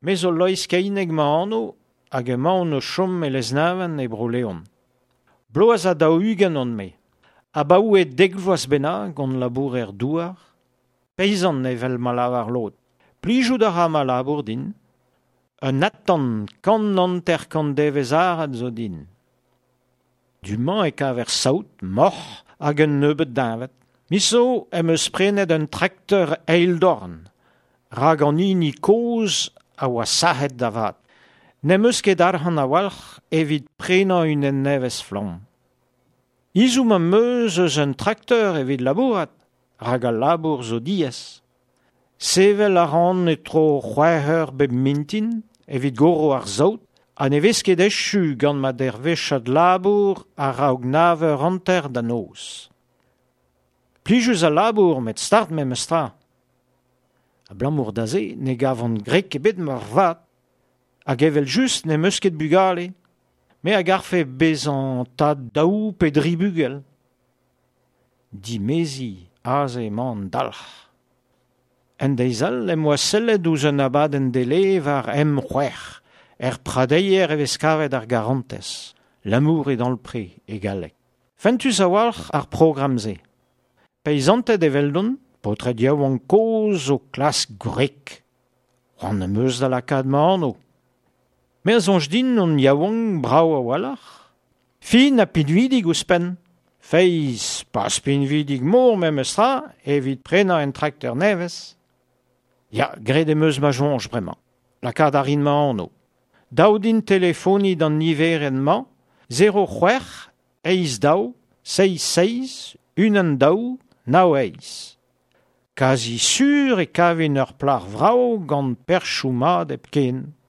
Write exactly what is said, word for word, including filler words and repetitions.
Mes o lois keineg ma anno, hag e maon o chom e leznaven e broleon. Bloaz a daou ugen on me. A baou e degvloaz bennak gant labour er douar. Peisan e vel ma lavar lot. Plijout a ra ma labour din. Un atan kan nanter kan devezarat zo din. Du man e kaver saout, moch, hag un nebeut davet. Miso em eus prenet un trakteur eildorn. Rag an ini koz a oa sahet da vat. Nem eus ket arc'han a walc'h evit prenañ un en nevez flam. Izou ma meus eus un trakteur evit labourat, rag a labour zo diez. Sevel a ran e tro c'hwec'h bep mintin, evit goro ar zaout, a ne vez ket echu gant ma der vechad labour a raog naver anter da noz. Plijus a labour met start mem estra. A blamour da ze ne gavant grek ebet mar vat, hag evel just ne meus ket bugale, me a garfe bezan tad daou pe dri bugel. Di mezi aze man dalch. En deizal em oa sellet ouz un abad en dele var em c'hwec'h, er pradeier evez kavet ar garantez. L'amour est dans le pré, e galek. Fentus a walc'h ar program ze. Peizantet eveldon, potret yaou an koz o klas grek. Ran em eus da lakad ma anno. Me a zonj din on yaouang brao a walac'h. Fin a pinvidig ouzpen. Feiz, pas pinvidig mor mem estra, evit prenañ en trakteur nevez. Ya, gret em eus ma jonj bremañ. Lakad a rin ma anno. Daou din telefoni d'an niveren ma, zero c'hwec'h, eiz daou, seiz seiz, unan daou, naou eiz. Kazi sur e kavin ur plar vrao gant perchou mat ep ken.